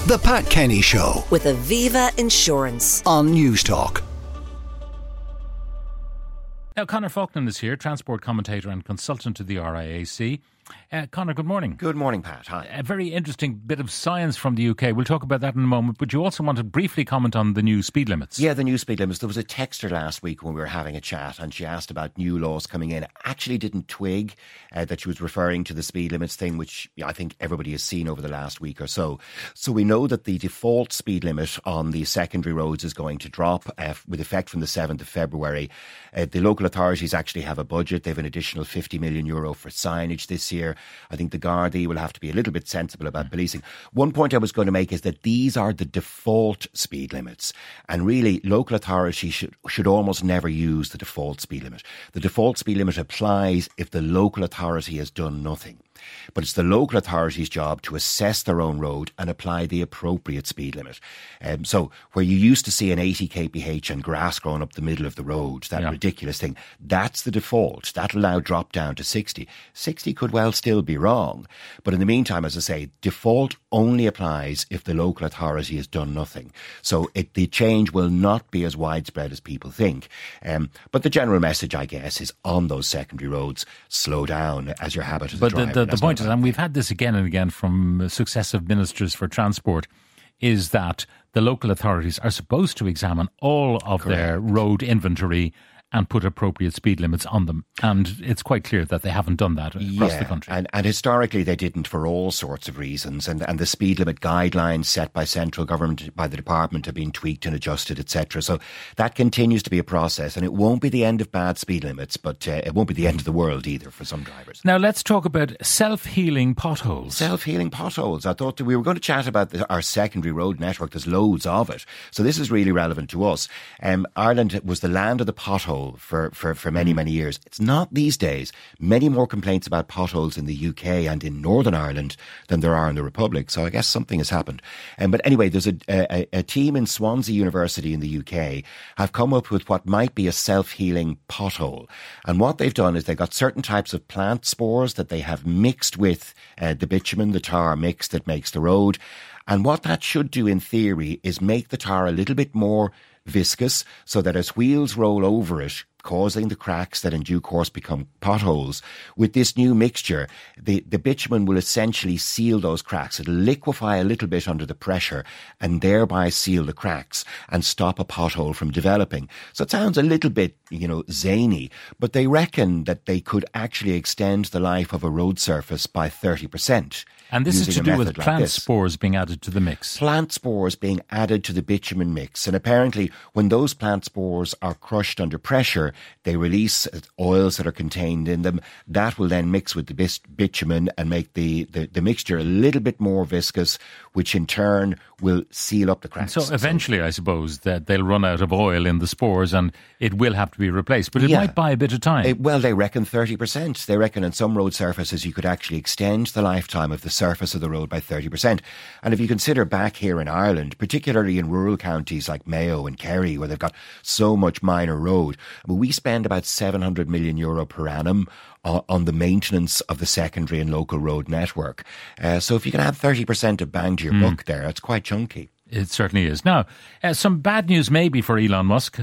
The Pat Kenny Show with Aviva Insurance on Newstalk. Now, Conor Faulkner is here, transport commentator and consultant to the RIAC. Conor, good morning. Good morning, Pat. Hi. A very interesting bit of science from the UK. We'll talk about that in a moment, but you also want to briefly comment on the new speed limits. Yeah, the new speed limits. There was a texter last week when we were having a chat and she asked about new laws coming in. Actually didn't twig that she was referring to the speed limits thing, which I think everybody has seen over the last week or so. So we know that the default speed limit on the secondary roads is going to drop with effect from the 7th of February. The local authorities actually have a budget. They have an additional €50 million for signage this year. I think the Gardaí will have to be a little bit sensible about policing. One point I was going to make is that these are the default speed limits. And really, local authorities should almost never use the default speed limit. The default speed limit applies if the local authority has done nothing. But it's the local authority's job to assess their own road and apply the appropriate speed limit. So where you used to see an 80 kph and grass growing up the middle of the road, that ridiculous thing, that's the default. That'll now drop down to 60. 60 could well still be wrong. But in the meantime, as I say, default only applies if the local authority has done nothing. So the change will not be as widespread as people think. But the general message, I guess, is on those secondary roads, slow down as your habit as a driver. The point is, and we've had this again and again from successive ministers for transport, is that the local authorities are supposed to examine all of their road inventory and put appropriate speed limits on them. And it's quite clear that they haven't done that across the country. And historically they didn't for all sorts of reasons. And the speed limit guidelines set by central government, by the department, have been tweaked and adjusted, etc. So that continues to be a process. And it won't be the end of bad speed limits, but it won't be the end of the world either for some drivers. Now let's talk about self-healing potholes. Self-healing potholes. I thought that we were going to chat about our secondary road network. There's loads of it. So this is really relevant to us. Ireland was the land of the pothole for many, many years. It's not these days. Many more complaints about potholes in the UK and in Northern Ireland than there are in the Republic. So I guess something has happened. But anyway, there's a team in Swansea University in the UK have come up with what might be a self-healing pothole. And what they've done is they've got certain types of plant spores that they have mixed with the bitumen, the tar mix that makes the road. And what that should do in theory is make the tar a little bit more viscous so that as wheels roll over it, causing the cracks that in due course become potholes, with this new mixture, the bitumen will essentially seal those cracks. It'll liquefy a little bit under the pressure and thereby seal the cracks and stop a pothole from developing. So it sounds a little bit, zany, but they reckon that they could actually extend the life of a road surface by 30%. And this is to do with plant spores being added to the mix. Plant spores being added to the bitumen mix. And apparently when those plant spores are crushed under pressure, they release oils that are contained in them. That will then mix with the bitumen and make the mixture a little bit more viscous, which in turn will seal up the cracks. So eventually, I suppose, that they'll run out of oil in the spores and it will have to be replaced. But it might buy a bit of time. Well, they reckon 30%. They reckon on some road surfaces you could actually extend the lifetime of the surface of the road by 30%. And if you consider back here in Ireland, particularly in rural counties like Mayo and Kerry, where they've got so much minor road, we spend about €700 million per annum on the maintenance of the secondary and local road network. So if you can add 30% of bang to your buck there, it's quite chunky. It certainly is. Now, some bad news maybe for Elon Musk,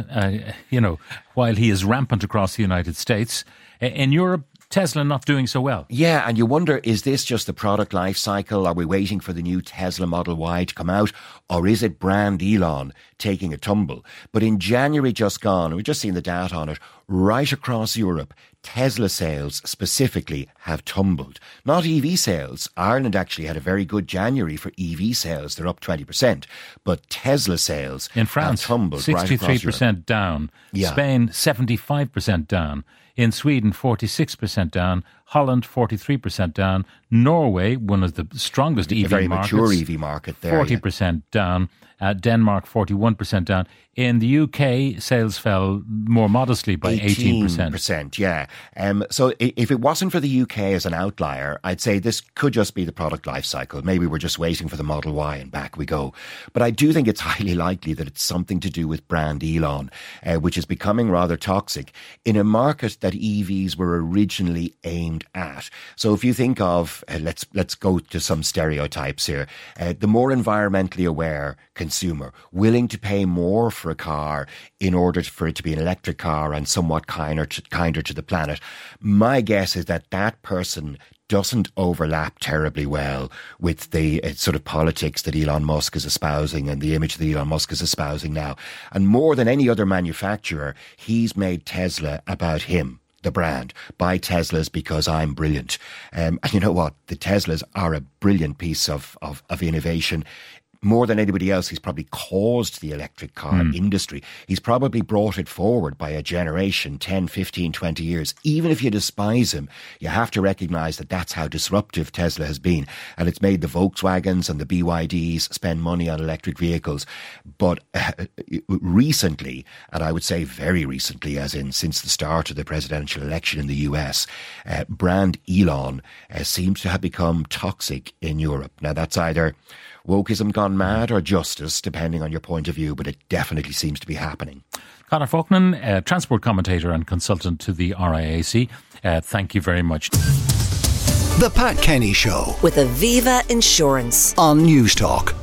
while he is rampant across the United States. In Europe, Tesla not doing so well. Yeah, and you wonder, is this just the product life cycle? Are we waiting for the new Tesla Model Y to come out? Or is it brand Elon taking a tumble? But in January just gone, we've just seen the data on it, right across Europe, Tesla sales specifically have tumbled. Not EV sales. Ireland actually had a very good January for EV sales. They're up 20%. But Tesla sales in France, have tumbled 63% down. Yeah. Spain, 75% down. In Sweden, 46% down. Holland, 43% down. Norway, one of the strongest EV very markets. Mature EV market there. 40% down. Denmark, 41% down. In the UK, sales fell more modestly by 18%. Yeah. So if it wasn't for the UK as an outlier, I'd say this could just be the product life cycle. Maybe we're just waiting for the Model Y and back we go. But I do think it's highly likely that it's something to do with brand Elon, which is becoming rather toxic in a market that EVs were originally aimed aimed at. So if you think of, let's go to some stereotypes here. The more environmentally aware consumer, willing to pay more for a car in order for it to be an electric car and somewhat kinder to the planet. My guess is that person doesn't overlap terribly well with the sort of politics that Elon Musk is espousing and the image that Elon Musk is espousing now. And more than any other manufacturer, he's made Tesla about him, the brand. Buy Teslas because I'm brilliant. And you know what? The Teslas are a brilliant piece of innovation. More than anybody else, he's probably caused the electric car industry. He's probably brought it forward by a generation, 10, 15, 20 years. Even if you despise him, you have to recognise that that's how disruptive Tesla has been. And it's made the Volkswagens and the BYDs spend money on electric vehicles. But recently, and I would say very recently, as in since the start of the presidential election in the US, brand Elon seems to have become toxic in Europe. Now, that's either wokeism gone mad or justice, depending on your point of view, but it definitely seems to be happening. Conor Faughnan, transport commentator and consultant to the RIAC. Thank you very much. The Pat Kenny Show with Aviva Insurance on News Talk.